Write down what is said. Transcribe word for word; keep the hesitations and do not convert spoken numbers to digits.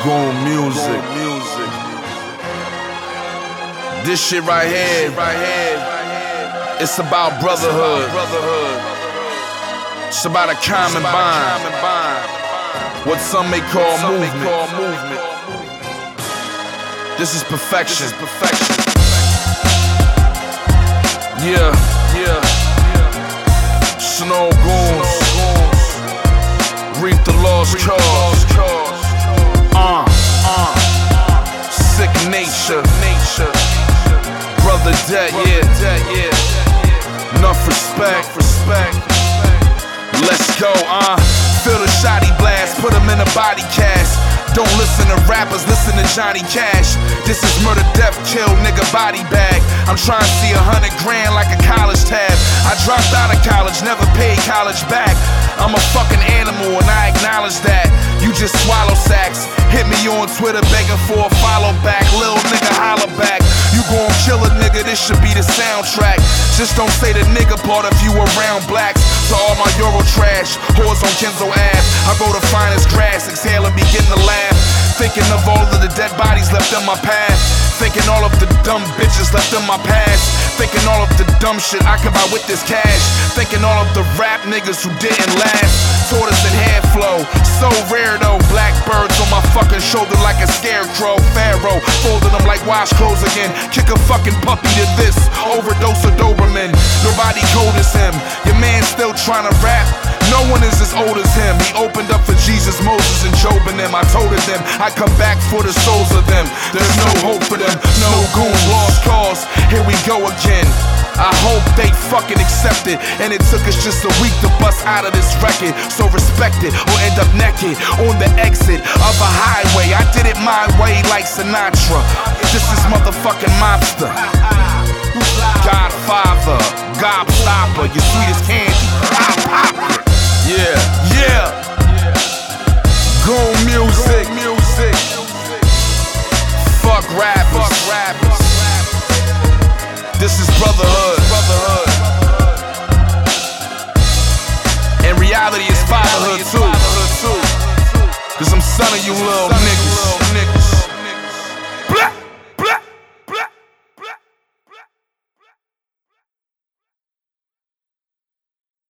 Goon music. This shit right here, it's about brotherhood. It's about a common bond, what some may call movement. This is perfection. Yeah, yeah. Snow goons, reap the lost cause. Uh, uh. Sick nature, nature. Brother dead, yeah. Enough respect, respect. Let's go, uh. Feel the shotty blast, put him in a body cast. Don't listen to rappers, listen to Johnny Cash. This is murder, death, kill, nigga, body bag. I'm trying to see a hundred grand like a college tab. I dropped out of college, never paid college back. I'm a fucking animal and I acknowledge that. You just swallow sacks. Hit me on Twitter begging for a follow back. Lil nigga holla back. You gon' kill a nigga, this should be the soundtrack. Just don't say the nigga part if you around blacks. To all my Euro trash, whores on Kenzo Ave. I go to finest grass, exhale and begin to laugh. Thinking of all of the dead bodies left in my path. Thinking all of the dumb bitches left in my past. Thinking all of the dumb shit I can buy with this cash. Thinking all of the rap niggas who didn't last. Tortoise and hair flow, so rare though. Blackbirds on my fucking shoulder like a scarecrow. Pharaoh, folding them like wash clothes again. Kick a fucking puppy to this, overdose of Doberman. Nobody cold as him, your man still trying to rap. No one is as old as him. He opened up for Jesus, Moses, and Job and them. I told them I'd come back for the souls of them. There's no hope for them, no goons, lost cause. Here we go again. I hope they fucking accept it. And it took us just a week to bust out of this record. So respect it or end up naked on the exit of a highway. I did it my way like Sinatra. This is motherfucking mobster. Godfather, Gobstopper, your sweet as candy. I pop it. Yeah, yeah. Goon music, music. Fuck rappers, fuck rappers. This is brotherhood, brotherhood. And reality is fatherhood too. Cause I'm son of you little